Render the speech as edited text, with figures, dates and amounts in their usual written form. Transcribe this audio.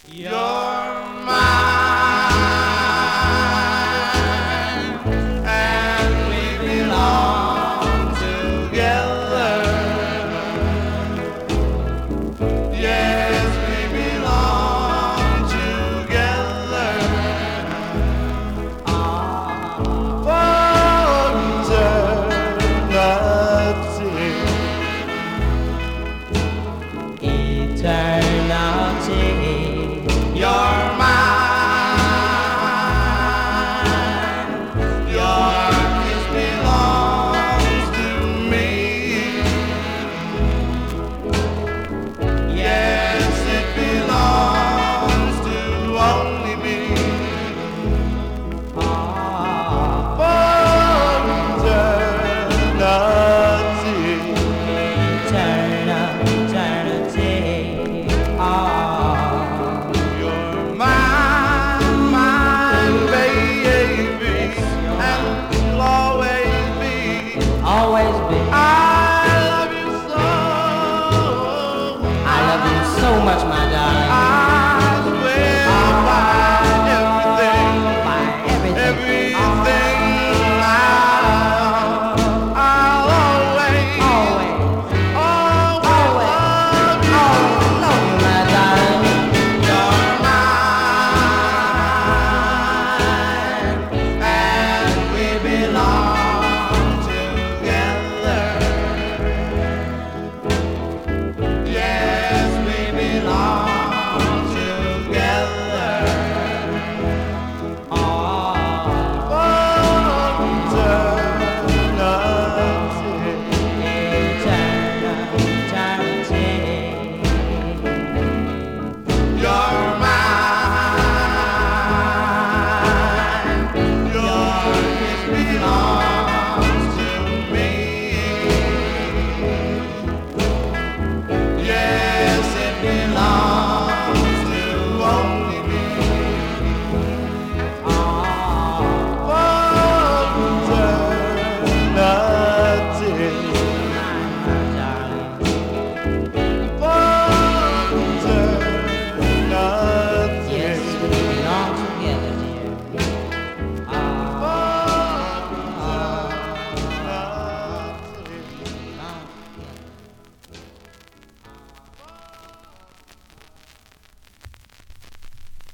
You're mine, and we belong together. Yes, we belong together. For eternity. You're mine. Your kiss belongs to me. Yes, it belongs to only me. For eternity. You're mine, baby, and you'll always be. Always be. I love you so. I love you so much, my darling. I swear by everything, By everything. I'll always, Always. always love you. Love you, my darling. You're mine, and we belong together. Yes, we belong together. For eternity. You're mine. Your kiss belongs to me. Yes, it belongs.